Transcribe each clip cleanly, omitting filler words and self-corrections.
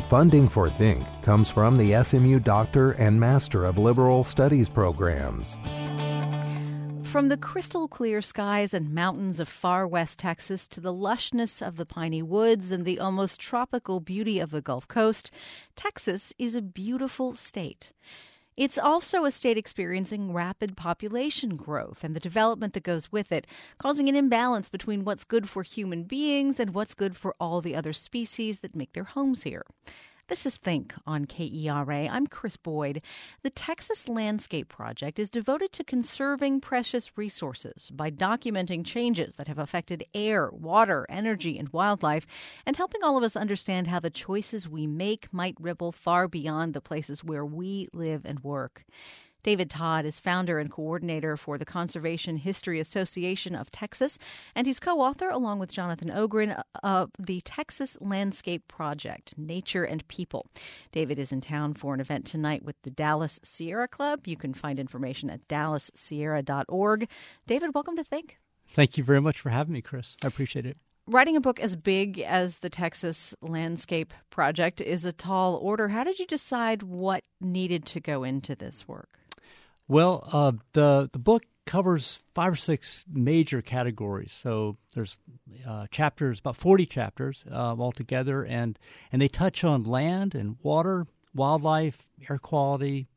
Funding for Think comes from the SMU Doctor and Master of Liberal Studies programs. From the crystal clear skies and mountains of far west Texas to the lushness of the piney woods and the almost tropical beauty of the Gulf Coast, Texas is a beautiful state. It's also a state experiencing rapid population growth and the development that goes with it, causing an imbalance between what's good for human beings and what's good for all the other species that make their homes here. This is Think on KERA. I'm Chris Boyd. The Texas Landscape Project is devoted to conserving precious resources by documenting changes that have affected air, water, energy, and wildlife, and helping all of us understand how the choices we make might ripple far beyond the places where we live and work. David Todd is founder and coordinator for the Conservation History Association of Texas, and he's co-author, along with Jonathan Ogren, of the Texas Landscape Project, Nature and People. David is in town for an event tonight with the Dallas Sierra Club. You can find information at dallassierra.org. David, welcome to Think. Thank you very much for having me, Chris. I appreciate it. Writing a book as big as the Texas Landscape Project is a tall order. How did you decide what needed to go into this work? Well, the book covers 5 or 6 major categories. So there's chapters, about 40 chapters altogether, and they touch on land and water, wildlife, air quality,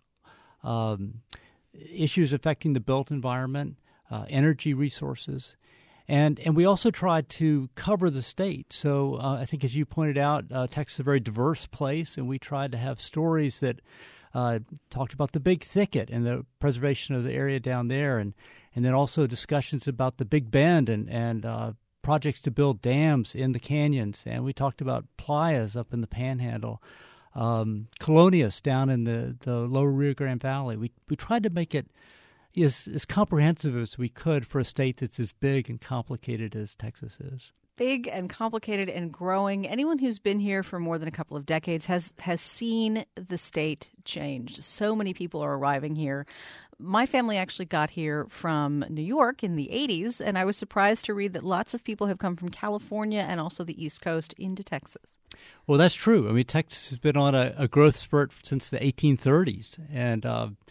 issues affecting the built environment, energy resources. And we also tried to cover the state. So I think, as you pointed out, Texas is a very diverse place, and we tried to have stories that talked about the Big Thicket and the preservation of the area down there, and then also discussions about the Big Bend and projects to build dams in the canyons. And we talked about playas up in the Panhandle, colonias down in the lower Rio Grande Valley. We tried to make it as comprehensive as we could for a state that's as big and complicated as Texas is. Big and complicated and growing. Anyone who's been here for more than a couple of decades has seen the state change. So many people are arriving here. My family actually got here from New York in the 80s, and I was surprised to read that lots of people have come from California and also the East Coast into Texas. Well, that's true. I mean, Texas has been on a growth spurt since the 1830s, and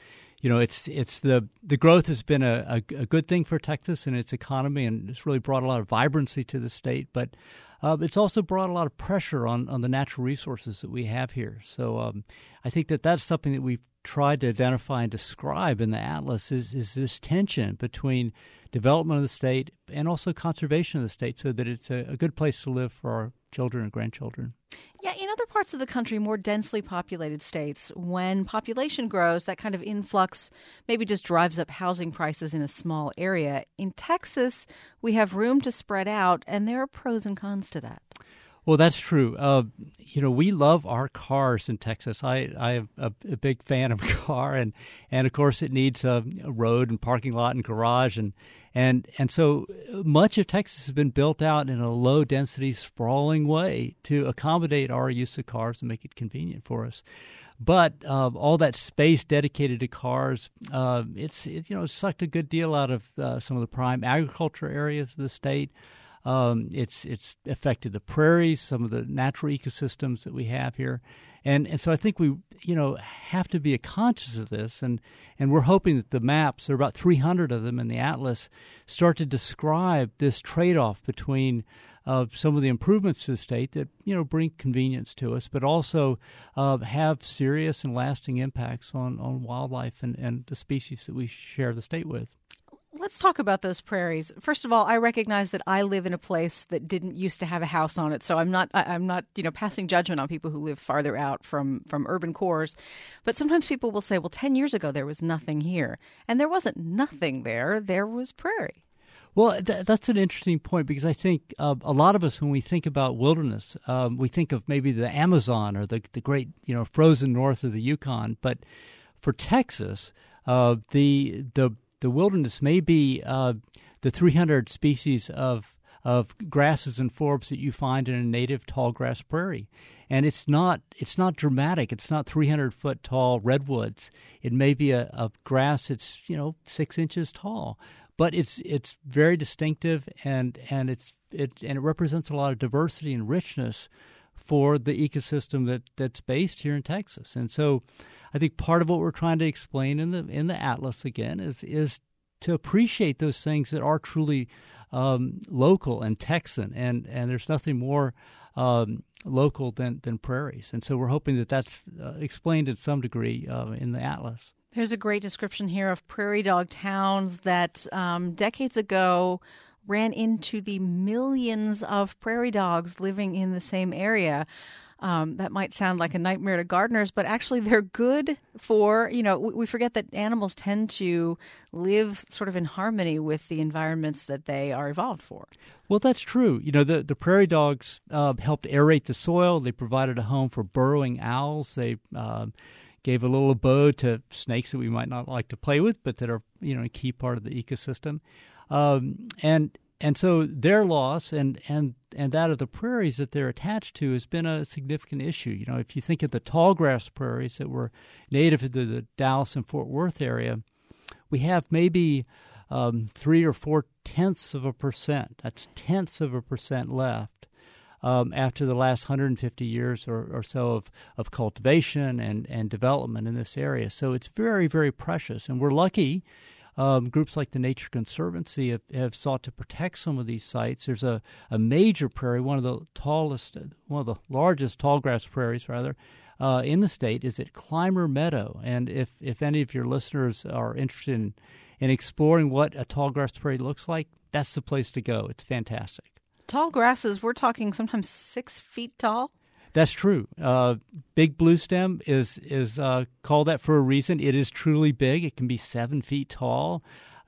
it's the growth has been a good thing for Texas and its economy, and it's really brought a lot of vibrancy to the state. But it's also brought a lot of pressure on the natural resources that we have here. So I think that's something that we've tried to identify and describe in the Atlas is this tension between development of the state and also conservation of the state, so that it's a good place to live for our children and grandchildren. Yeah, in other parts of the country, more densely populated states, when population grows, that kind of influx maybe just drives up housing prices in a small area. In Texas, we have room to spread out, and there are pros and cons to that. Well, that's true. We love our cars in Texas. I am a big fan of a car, and of course it needs a road and parking lot and garage, and so much of Texas has been built out in a low density, sprawling way to accommodate our use of cars and make it convenient for us. But all that space dedicated to cars, it's sucked a good deal out of some of the prime agriculture areas of the state. It's affected the prairies, some of the natural ecosystems that we have here. And so I think we, have to be conscious of this. And we're hoping that the maps, there are about 300 of them in the Atlas, start to describe this trade-off between some of the improvements to the state that, bring convenience to us, but also have serious and lasting impacts on wildlife and the species that we share the state with. Let's talk about those prairies. First of all, I recognize that I live in a place that didn't used to have a house on it, so I'm not passing judgment on people who live farther out from urban cores. But sometimes people will say, well, 10 years ago there was nothing here. And there wasn't nothing there. There was prairie. Well, that's an interesting point, because I think a lot of us, when we think about wilderness, we think of maybe the Amazon or the great, frozen north of the Yukon. But for Texas, the wilderness may be the 300 species of grasses and forbs that you find in a native tall grass prairie. And it's not dramatic. It's not 300-foot tall redwoods. It may be a grass that's 6 inches tall, but it's very distinctive, and it represents a lot of diversity and richness for the ecosystem that's based here in Texas. And so I think part of what we're trying to explain in the Atlas again is to appreciate those things that are truly local and Texan, and there's nothing more local than prairies. And so we're hoping that that's explained in some degree in the Atlas. There's a great description here of prairie dog towns that decades ago ran into the millions of prairie dogs living in the same area. That might sound like a nightmare to gardeners, but actually they're good for, we forget that animals tend to live sort of in harmony with the environments that they are evolved for. Well, that's true. The prairie dogs helped aerate the soil. They provided a home for burrowing owls. They gave a little abode to snakes that we might not like to play with, but that are, a key part of the ecosystem. And so their loss and that of the prairies that they're attached to has been a significant issue. If you think of the tallgrass prairies that were native to the Dallas and Fort Worth area, we have maybe 3 or 4/10%. That's 0.1% left after the last 150 years or so of cultivation and development in this area. So it's very, very precious, and we're lucky. Groups like the Nature Conservancy have sought to protect some of these sites. There's a major prairie, one of the largest tallgrass prairies, rather, in the state is at Clymer Meadow. And if any of your listeners are interested in exploring what a tallgrass prairie looks like, that's the place to go. It's fantastic. Tall grasses, we're talking sometimes 6 feet tall. That's true. Big bluestem is called that for a reason. It is truly big. It can be 7 feet tall.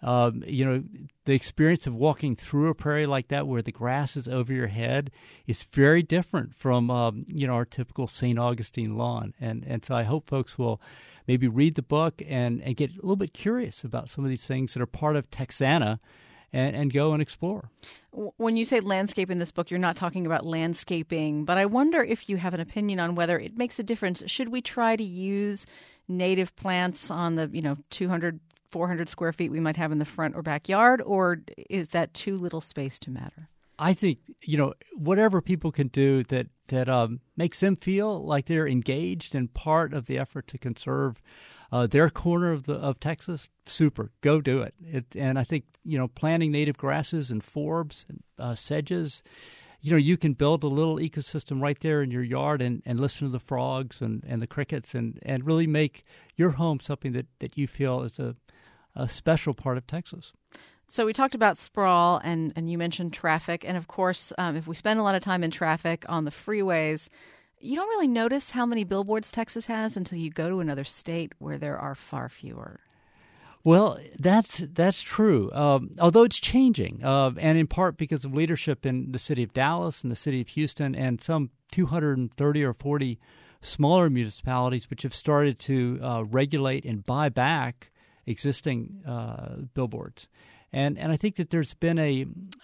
The experience of walking through a prairie like that where the grass is over your head is very different from, our typical St. Augustine lawn. And so I hope folks will maybe read the book and get a little bit curious about some of these things that are part of Texana and go and explore. When you say landscape in this book, you're not talking about landscaping, but I wonder if you have an opinion on whether it makes a difference. Should we try to use native plants on the 200, 400 square feet we might have in the front or backyard, or is that too little space to matter? I think, whatever people can do that makes them feel like they're engaged and part of the effort to conserve their corner of Texas, super. Go do it. And I think, planting native grasses and forbs and sedges, you can build a little ecosystem right there in your yard and listen to the frogs and the crickets and really make your home something that you feel is a special part of Texas. So we talked about sprawl and you mentioned traffic. And of course, if we spend a lot of time in traffic on the freeways, you don't really notice how many billboards Texas has until you go to another state where there are far fewer. Well, that's true, although it's changing, and in part because of leadership in the city of Dallas and the city of Houston and some 230 or 40 smaller municipalities which have started to regulate and buy back existing billboards. And I think that there's been a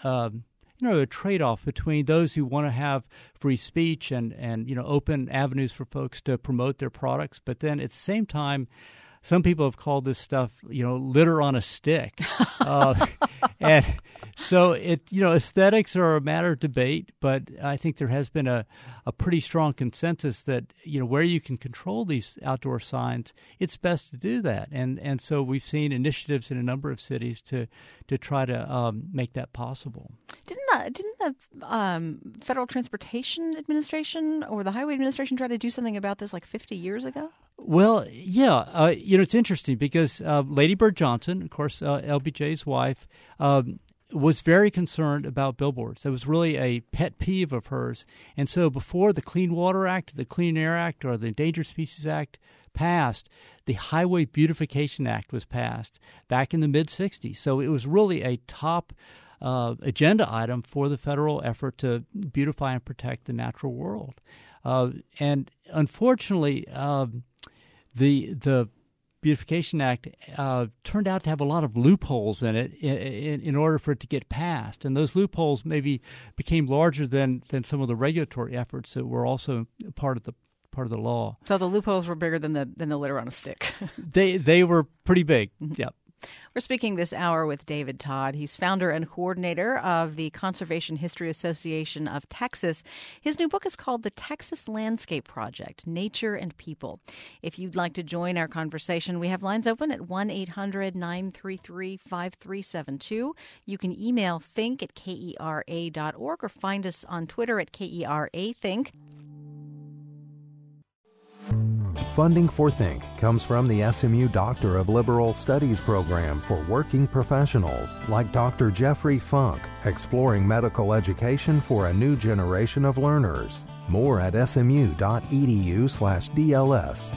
trade-off between those who want to have free speech and open avenues for folks to promote their products, but then at the same time, some people have called this stuff, litter on a stick. And so aesthetics are a matter of debate, but I think there has been a pretty strong consensus that, where you can control these outdoor signs, it's best to do that. And so we've seen initiatives in a number of cities to try to make that possible. Didn't the Federal Transportation Administration or the Highway Administration try to do something about this like 50 years ago? Well, yeah. It's interesting because Lady Bird Johnson, of course, LBJ's wife, was very concerned about billboards. That was really a pet peeve of hers. And so before the Clean Water Act, the Clean Air Act, or the Endangered Species Act passed, the Highway Beautification Act was passed back in the mid-'60s. So it was really a top agenda item for the federal effort to beautify and protect the natural world. And unfortunately, the Beautification Act turned out to have a lot of loopholes in it in order for it to get passed. And those loopholes maybe became larger than some of the regulatory efforts that were also part of the law. So the loopholes were bigger than the litter on a stick. They were pretty big. Mm-hmm. Yeah. We're speaking this hour with David Todd. He's founder and coordinator of the Conservation History Association of Texas. His new book is called The Texas Landscape Project, Nature and People. If you'd like to join our conversation, we have lines open at 1-800-933-5372. You can email think@kera.org or find us on Twitter at KERA-Think. Funding for Think comes from the SMU Doctor of Liberal Studies program for working professionals like Dr. Jeffrey Funk, exploring medical education for a new generation of learners. More at smu.edu/DLS.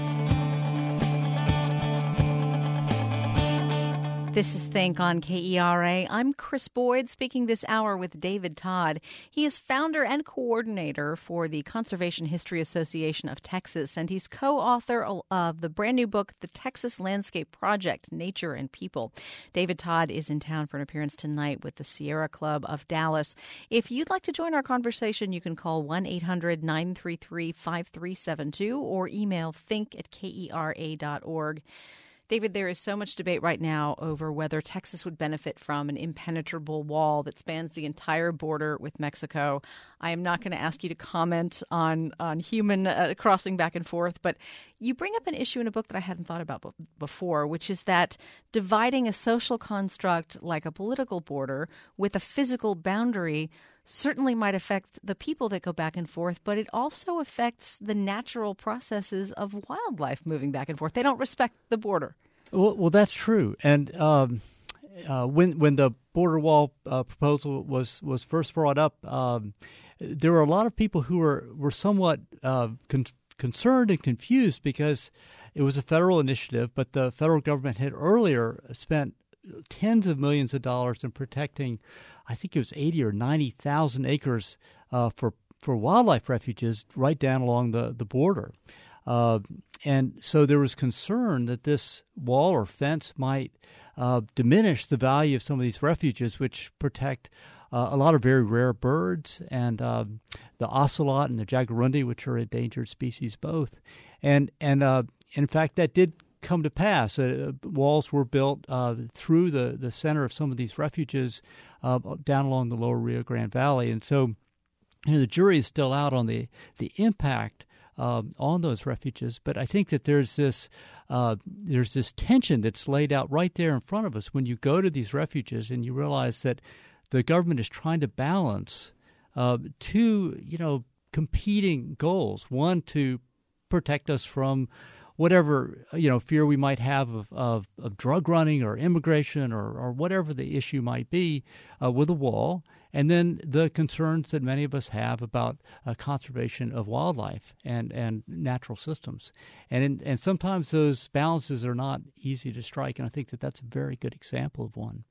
This is Think on KERA. I'm Chris Boyd, speaking this hour with David Todd. He is founder and coordinator for the Conservation History Association of Texas, and he's co-author of the brand new book, The Texas Landscape Project, Nature and People. David Todd is in town for an appearance tonight with the Sierra Club of Dallas. If you'd like to join our conversation, you can call 1-800-933-5372 or email think@kera.org. David, there is so much debate right now over whether Texas would benefit from an impenetrable wall that spans the entire border with Mexico. I am not going to ask you to comment on human crossing back and forth, but you bring up an issue in a book that I hadn't thought about before, which is that dividing a social construct like a political border with a physical boundary certainly might affect the people that go back and forth, but it also affects the natural processes of wildlife moving back and forth. They don't respect the border. Well, that's true. And when the border wall proposal was first brought up, there were a lot of people who were somewhat concerned and confused because it was a federal initiative, but the federal government had earlier spent tens of millions of dollars in protecting, I think it was 80 or 90,000 acres for wildlife refuges right down along the border. And so there was concern that this wall or fence might diminish the value of some of these refuges, which protect a lot of very rare birds and the ocelot and the jaguarundi, which are endangered species both. And in fact, that did come to pass. Walls were built through the center of some of these refuges down along the lower Rio Grande Valley. And so the jury is still out on the impact on those refuges. But I think that there's this tension that's laid out right there in front of us when you go to these refuges and you realize that the government is trying to balance two competing goals. One, to protect us from whatever fear we might have of drug running or immigration or whatever the issue might be with a wall, and then the concerns that many of us have about conservation of wildlife and natural systems. And sometimes those balances are not easy to strike, and I think that that's a very good example of one.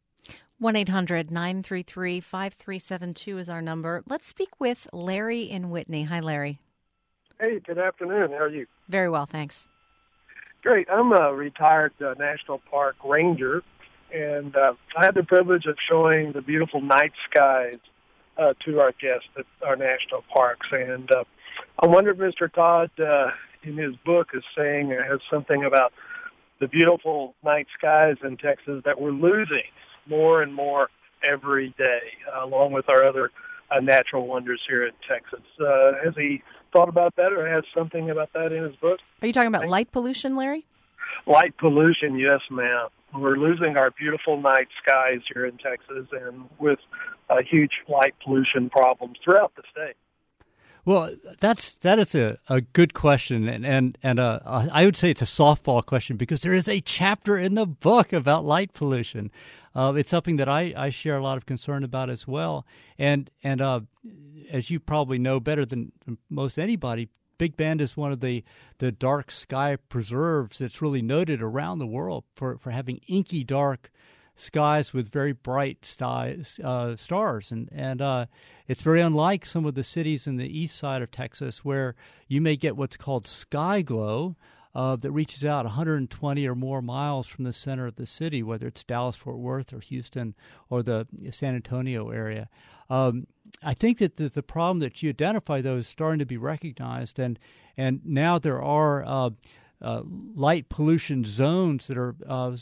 1-800-933-5372 is our number. Let's speak with Larry in Whitney. Hi, Larry. Hey, good afternoon. How are you? Very well, thanks. Great. I'm a retired National Park ranger, and I had the privilege of showing the beautiful night skies to our guests at our national parks. And I wonder if Mr. Todd, in his book, has something about the beautiful night skies in Texas that we're losing more and more every day, along with our other natural wonders here in Texas. Has he thought about that or has something about that in his book? Are you talking about light pollution, Larry? Light pollution, yes, ma'am. We're losing our beautiful night skies here in Texas and with huge light pollution problems throughout the state. Well, that is a good question, and I would say it's a softball question because there is a chapter in the book about light pollution. It's something that I share a lot of concern about as well. And as you probably know better than most anybody, Big Bend is one of the dark sky preserves that's really noted around the world for having inky dark skies with very bright stars. And it's very unlike some of the cities in the east side of Texas where you may get what's called sky glow, that reaches out 120 or more miles from the center of the city, whether it's Dallas-Fort Worth or Houston or the San Antonio area. I think that the problem that you identify, though, is starting to be recognized, and now there are light pollution zones that are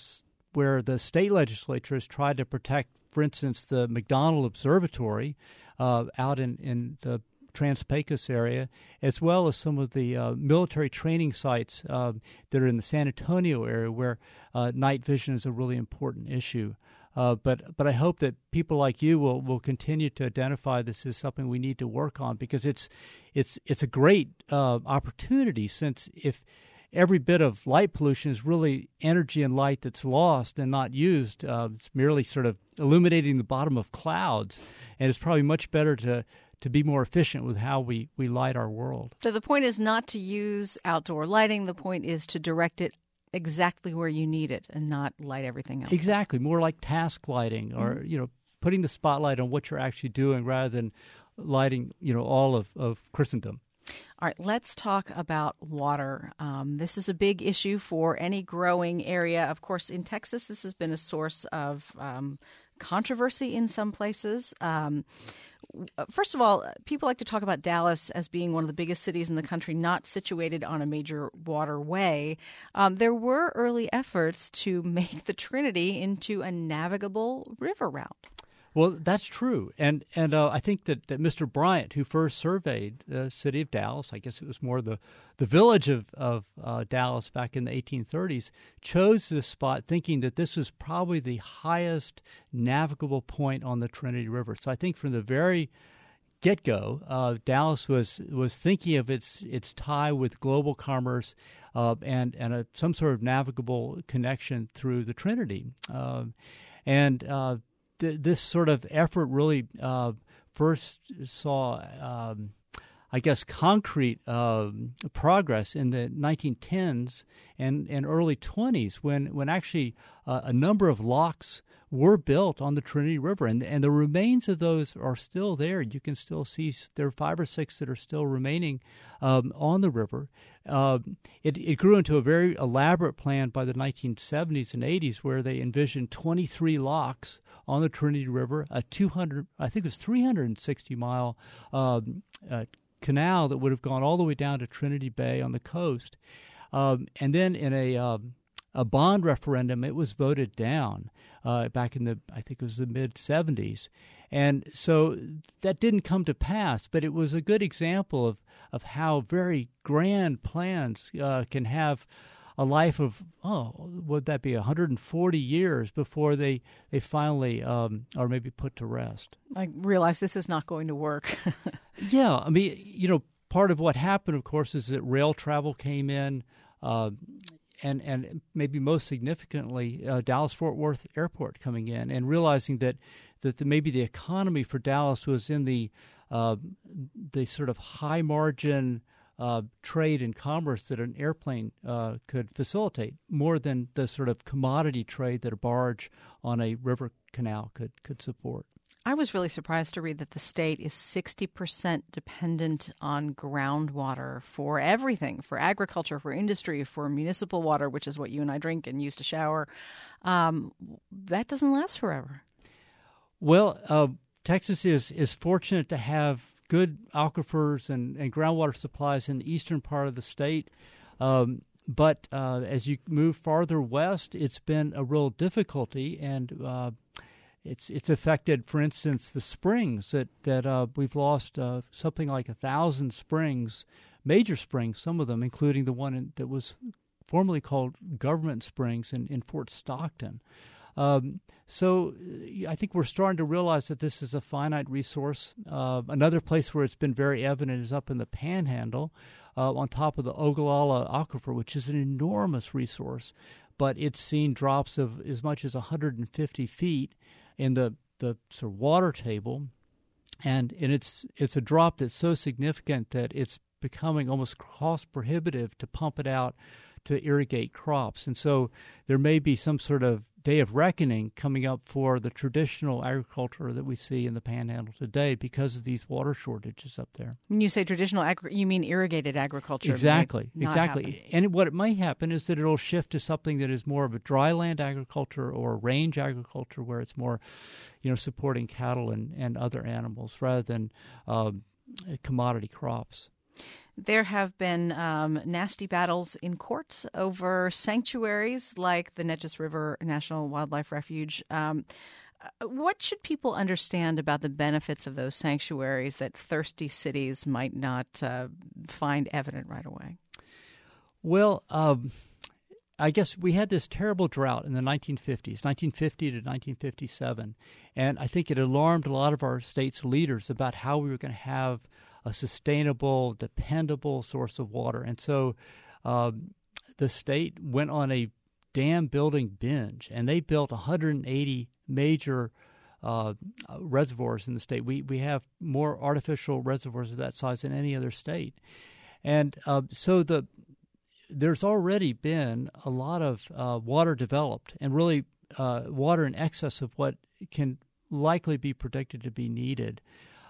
where the state legislature has tried to protect, for instance, the McDonald Observatory out in the Trans-Pecos area, as well as some of the military training sites that are in the San Antonio area where night vision is a really important issue. But I hope that people like you will continue to identify this as something we need to work on, because it's a great opportunity, since if every bit of light pollution is really energy and light that's lost and not used, it's merely sort of illuminating the bottom of clouds, and it's probably much better to be more efficient with how we light our world. So the point is not to use outdoor lighting. The point is to direct it exactly where you need it and not light everything else. Exactly. More like task lighting, or, putting the spotlight on what you're actually doing rather than lighting, all of Christendom. All right, let's talk about water. This is a big issue for any growing area. Of course, in Texas, this has been a source of controversy in some places. First of all, people like to talk about Dallas as being one of the biggest cities in the country, not situated on a major waterway. There were early efforts to make the Trinity into a navigable river route. Well, that's true, and I think that Mr. Bryant, who first surveyed the city of Dallas, I guess it was more the village of Dallas back in the 1830s, chose this spot thinking that this was probably the highest navigable point on the Trinity River. So I think from the very get-go, Dallas was thinking of its tie with global commerce and some sort of navigable connection through the Trinity, This sort of effort really first saw, concrete progress in the 1910s and early 20s when actually a number of locks were built on the Trinity River, and the remains of those are still there. You can still see there are 5 or 6 that are still remaining on the river. It grew into a very elaborate plan by the 1970s and 80s, where they envisioned 23 locks on the Trinity River, a 360-mile canal that would have gone all the way down to Trinity Bay on the coast. And then in a bond referendum, it was voted down back in the mid-'70s. And so that didn't come to pass, but it was a good example of how very grand plans can have a life of, would that be 140 years before they finally are maybe put to rest. I realize this is not going to work. Yeah, I mean, part of what happened, of course, is that rail travel came in, and maybe most significantly, Dallas-Fort Worth Airport coming in, and realizing that maybe the economy for Dallas was in the sort of high margin trade and commerce that an airplane could facilitate, more than the sort of commodity trade that a barge on a river canal could support. I was really surprised to read that the state is 60% dependent on groundwater for everything, for agriculture, for industry, for municipal water, which is what you and I drink and use to shower. That doesn't last forever. Well, Texas is fortunate to have good aquifers and groundwater supplies in the eastern part of the state. But as you move farther west, it's been a real difficulty, and it's affected, for instance, the springs that we've lost something like 1,000 springs, major springs, some of them, including the one that was formerly called Government Springs in Fort Stockton. So I think we're starting to realize that this is a finite resource. Another place where it's been very evident is up in the Panhandle, on top of the Ogallala Aquifer, which is an enormous resource, but it's seen drops of as much as 150 feet in the sort of water table, and it's a drop that's so significant that it's becoming almost cost prohibitive to pump it out to irrigate crops. And so there may be some sort of day of reckoning coming up for the traditional agriculture that we see in the Panhandle today because of these water shortages up there. When you say traditional you mean irrigated agriculture? Exactly. Happen. And what might happen is that it'll shift to something that is more of a dry land agriculture or range agriculture, where it's more, supporting cattle and other animals rather than commodity crops. There have been nasty battles in court over sanctuaries like the Neches River National Wildlife Refuge. What should people understand about the benefits of those sanctuaries that thirsty cities might not find evident right away? Well, I guess we had this terrible drought in the 1950s, 1950 to 1957, and I think it alarmed a lot of our state's leaders about how we were going to have a sustainable, dependable source of water. And so the state went on a dam building binge, and they built 180 major reservoirs in the state. We have more artificial reservoirs of that size than any other state. And so there's already been a lot of water developed, and really water in excess of what can likely be predicted to be needed.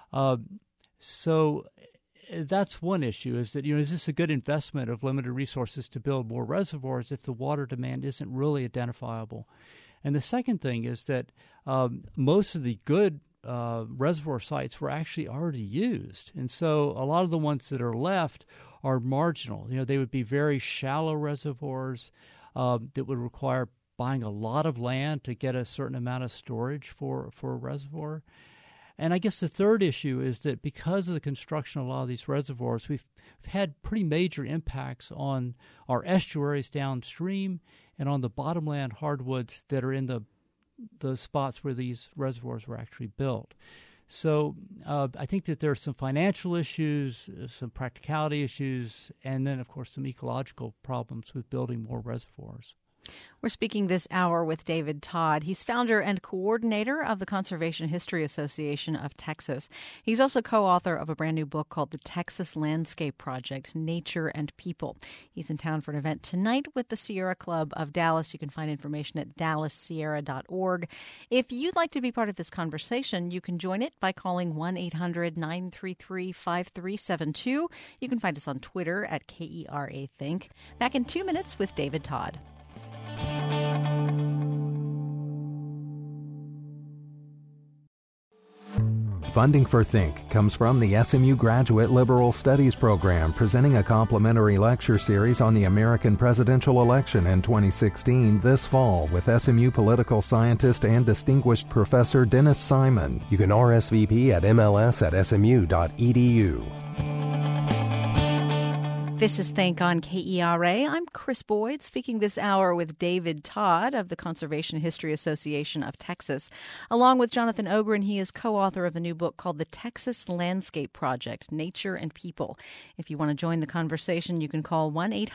So that's one issue, is that, is this a good investment of limited resources to build more reservoirs if the water demand isn't really identifiable? And the second thing is that most of the good reservoir sites were actually already used. And so a lot of the ones that are left are marginal. They would be very shallow reservoirs that would require buying a lot of land to get a certain amount of storage for a reservoir. And I guess the third issue is that because of the construction of a lot of these reservoirs, we've had pretty major impacts on our estuaries downstream and on the bottomland hardwoods that are in the spots where these reservoirs were actually built. So I think that there are some financial issues, some practicality issues, and then, of course, some ecological problems with building more reservoirs. We're speaking this hour with David Todd. He's founder and coordinator of the Conservation History Association of Texas. He's also co-author of a brand new book called The Texas Landscape Project, Nature and People. He's in town for an event tonight with the Sierra Club of Dallas. You can find information at dallassierra.org. If you'd like to be part of this conversation, you can join it by calling 1-800-933-5372. You can find us on Twitter at KERA Think. Back in 2 minutes with David Todd. Funding for Think comes from the SMU Graduate Liberal Studies Program, presenting a complimentary lecture series on the American presidential election in 2016 this fall with SMU political scientist and distinguished professor Dennis Simon. You can RSVP at mls@smu.edu. This is Think on KERA. I'm Chris Boyd, speaking this hour with David Todd of the Conservation History Association of Texas. Along with Jonathan Ogren, he is co-author of a new book called The Texas Landscape Project, Nature and People. If you want to join the conversation, you can call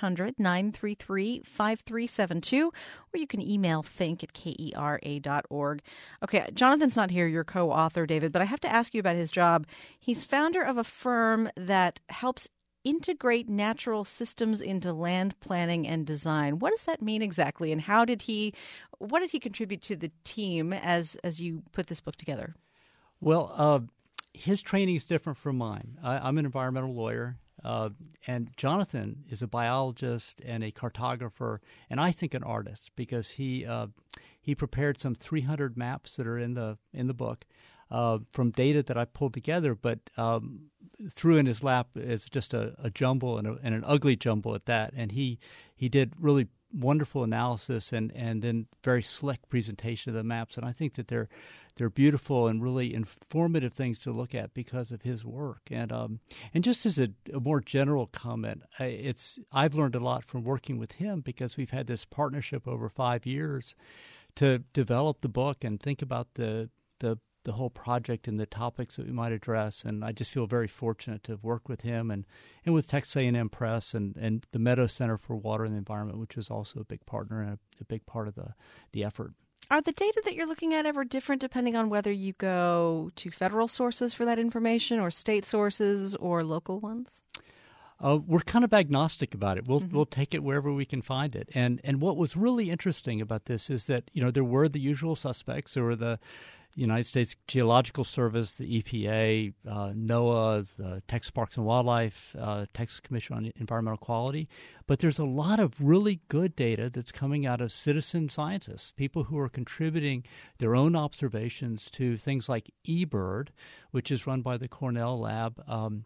1-800-933-5372, or you can email think@kera.org. Okay, Jonathan's not here, your co-author, David, but I have to ask you about his job. He's founder of a firm that helps integrate natural systems into land planning and design. What does that mean exactly, and what did he contribute to the team as you put this book together? Well, his training is different from mine. I'm an environmental lawyer, and Jonathan is a biologist and a cartographer, and I think an artist, because he prepared some 300 maps that are in the book. From data that I pulled together, but threw in his lap as just a jumble and an ugly jumble at that. And he did really wonderful analysis and then very slick presentation of the maps. And I think that they're beautiful and really informative things to look at because of his work. And just as a more general comment, I've learned a lot from working with him because we've had this partnership over 5 years to develop the book and think about the whole project and the topics that we might address. And I just feel very fortunate to have worked with him and with Texas A&M Press and the Meadows Center for Water and the Environment, which is also a big partner and a big part of the effort. Are the data that you're looking at ever different depending on whether you go to federal sources for that information or state sources or local ones? We're kind of agnostic about it. We'll take it wherever we can find it. And what was really interesting about this is that, there were the usual suspects. There were the United States Geological Service, the EPA, NOAA, the Texas Parks and Wildlife, Texas Commission on Environmental Quality. But there's a lot of really good data that's coming out of citizen scientists, people who are contributing their own observations to things like eBird, which is run by the Cornell Lab,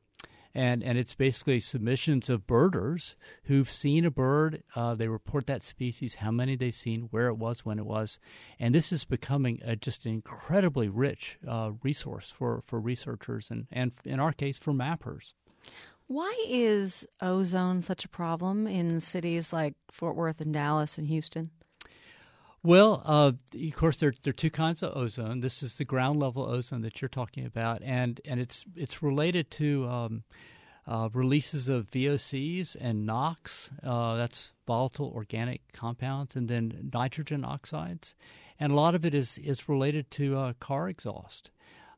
And it's basically submissions of birders who've seen a bird. They report that species, how many they've seen, where it was, when it was. And this is becoming just an incredibly rich resource for researchers and in our case, for mappers. Why is ozone such a problem in cities like Fort Worth and Dallas and Houston? Well, of course, there are two kinds of ozone. This is the ground level ozone that you're talking about, and it's related to releases of VOCs and NOx. That's volatile organic compounds, and then nitrogen oxides, and a lot of it is related to car exhaust.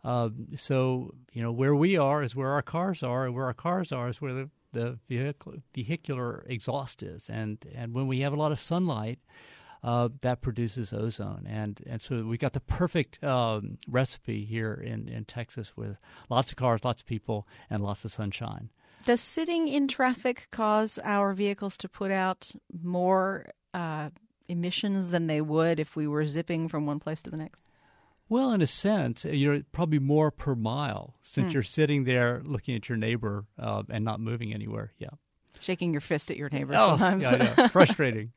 So where we are is where our cars are, and where our cars are is where the vehicular exhaust is, and when we have a lot of sunlight. That produces ozone, and so we got the perfect recipe here in Texas with lots of cars, lots of people, and lots of sunshine. Does sitting in traffic cause our vehicles to put out more emissions than they would if we were zipping from one place to the next? Well, in a sense, probably more per mile since you're sitting there looking at your neighbor and not moving anywhere. Yeah. Shaking your fist at your neighbor sometimes. Yeah. Frustrating.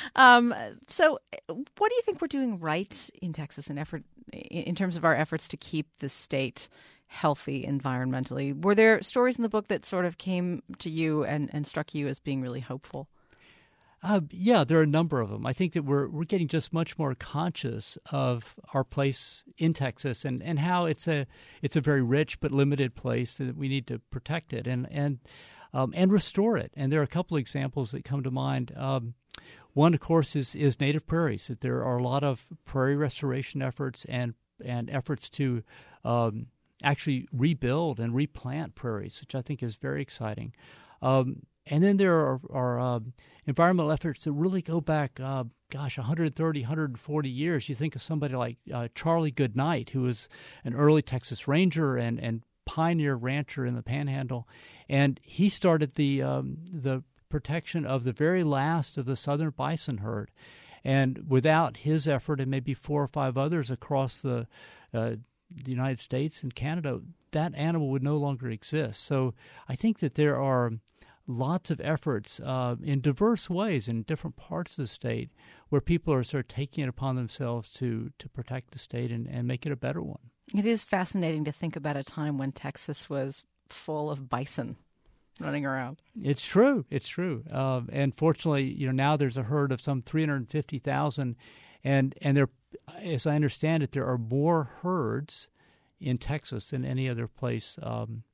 So what do you think we're doing right in Texas in terms of our efforts to keep the state healthy environmentally? Were there stories in the book that sort of came to you and struck you as being really hopeful? Yeah, there are a number of them. I think that we're getting just much more conscious of our place in Texas and how it's a very rich but limited place that we need to protect it and restore it. And there are a couple of examples that come to mind. One, of course, is native prairies. That there are a lot of prairie restoration efforts and efforts to actually rebuild and replant prairies, which I think is very exciting. And then there are environmental efforts that really go back, 130, 140 years. You think of somebody like Charlie Goodnight, who was an early Texas Ranger and pioneer rancher in the Panhandle, and he started the protection of the very last of the southern bison herd. And without his effort and maybe 4 or 5 others across the United States and Canada, that animal would no longer exist. So I think that there are lots of efforts in diverse ways in different parts of the state where people are sort of taking it upon themselves to protect the state and make it a better one. It is fascinating to think about a time when Texas was full of bison running around. It's true. And fortunately, now there's a herd of some 350,000, and there, as I understand it, there are more herds in Texas than any other place on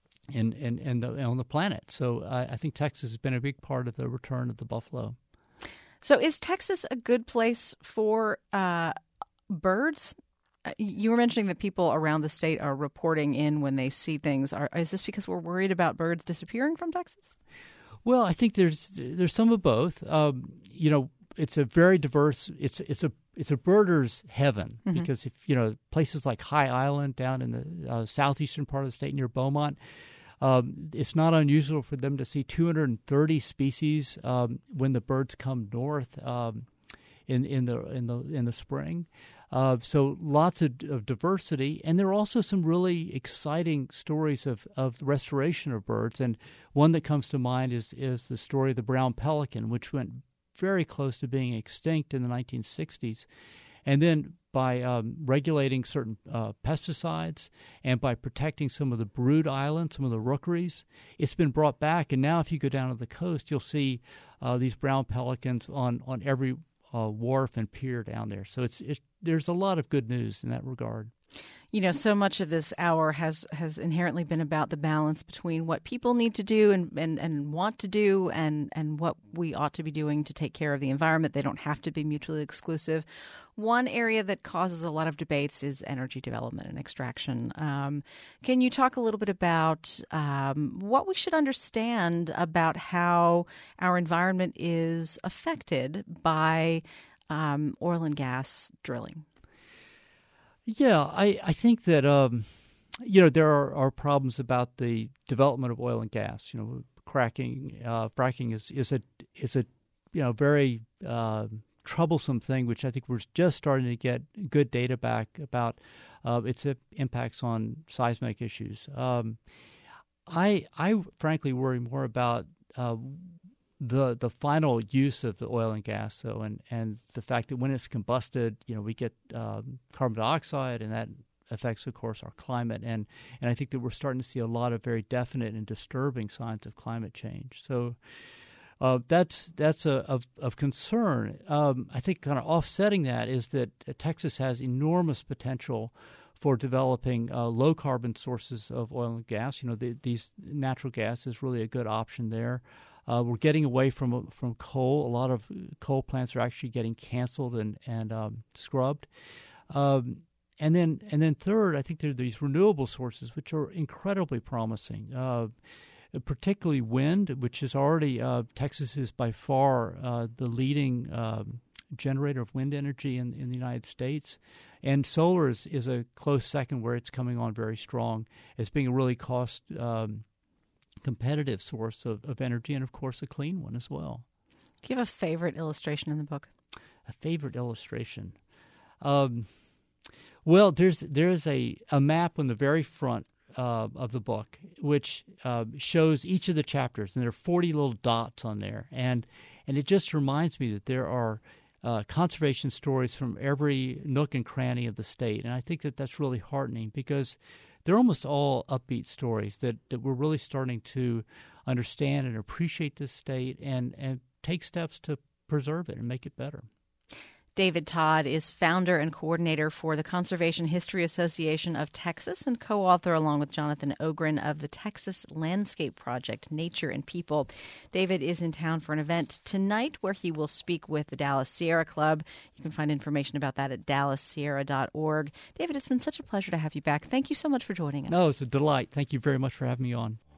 the planet. So I think Texas has been a big part of the return of the buffalo. So is Texas a good place for birds? You were mentioning that people around the state are reporting in when they see things. Is this because we're worried about birds disappearing from Texas? Well, I think there's some of both. It's a very diverse. It's a birder's heaven because if places like High Island down in the southeastern part of the state near Beaumont, it's not unusual for them to see 230 species when the birds come north in the spring. So lots of diversity, and there are also some really exciting stories of restoration of birds. And one that comes to mind is the story of the brown pelican, which went very close to being extinct in the 1960s. And then by regulating certain pesticides and by protecting some of the brood islands, some of the rookeries, it's been brought back. And now if you go down to the coast, you'll see these brown pelicans on every wharf and pier down there. So there's a lot of good news in that regard. So much of this hour has inherently been about the balance between what people need to do and want to do and what we ought to be doing to take care of the environment. They don't have to be mutually exclusive. One area that causes a lot of debates is energy development and extraction. Can you talk a little bit about what we should understand about how our environment is affected by oil and gas drilling? Yeah, I think that there are problems about the development of oil and gas. Fracking is a very troublesome thing, which I think we're just starting to get good data back about its impacts on seismic issues. I frankly worry more about the final use of the oil and gas, though, and the fact that when it's combusted, we get carbon dioxide, and that affects, of course, our climate. And I think that we're starting to see a lot of very definite and disturbing signs of climate change. So that's of concern. I think kind of offsetting that is that Texas has enormous potential for developing low carbon sources of oil and gas. These natural gas is really a good option there. We're getting away from coal. A lot of coal plants are actually getting canceled and scrubbed. And then third, I think there are these renewable sources, which are incredibly promising, particularly wind, which is already Texas is by far the leading generator of wind energy in the United States. And solar is a close second, where it's coming on very strong as being a really cost competitive source of energy, and of course a clean one as well. Do you have a favorite illustration in the book? A favorite illustration? Well, there's a map on the very front of the book, which shows each of the chapters, and there are 40 little dots on there, and it just reminds me that there are conservation stories from every nook and cranny of the state, and I think that that's really heartening, because they're almost all upbeat stories that we're really starting to understand and appreciate this state and take steps to preserve it and make it better. David Todd is founder and coordinator for the Conservation History Association of Texas and co-author, along with Jonathan Ogren, of the Texas Landscape Project, Nature and People. David is in town for an event tonight where he will speak with the Dallas Sierra Club. You can find information about that at dallassierra.org. David, it's been such a pleasure to have you back. Thank you so much for joining us. No, it's a delight. Thank you very much for having me on.